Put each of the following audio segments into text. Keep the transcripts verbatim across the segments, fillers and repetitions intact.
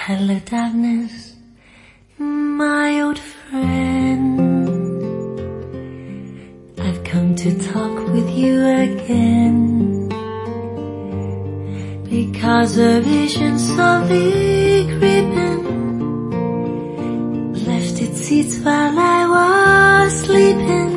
Hello darkness, my old friend. I've come to talk with you again, because a vision softly creeping left its seeds while I was sleeping.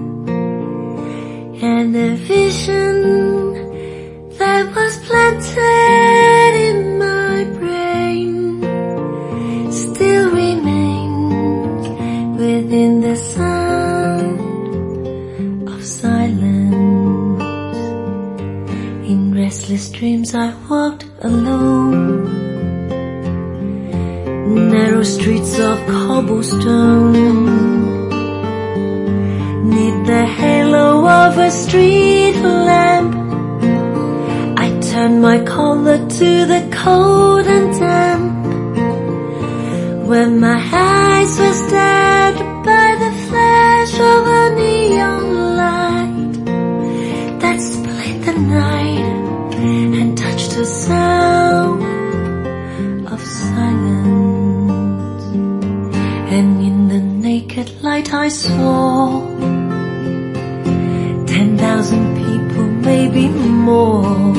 And a vision that was planted in my brain still remains within the sound of silence. In restless dreams I walked alone, narrow streets of cobblestone, neath the halo of a street lamp. I turned my collar to the cold and damp, when my eyes were stabbed by the flash of a neon light that split the night and touched the sound of silence. And in the naked light I saw ten thousand people, maybe more,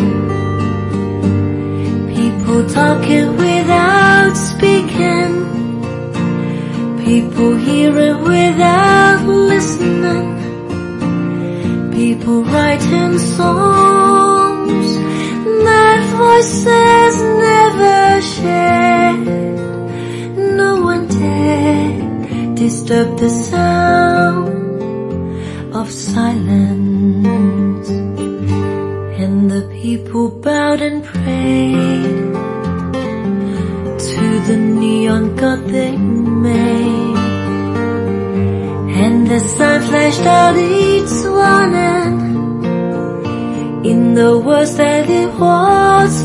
people talking without speaking, people hearing without listening, people writing songs that voices never shared. No one dared disturb the sound of silence. And the people bowed and prayed to the neon god they made, and the sun flashed out its warning in the words that it was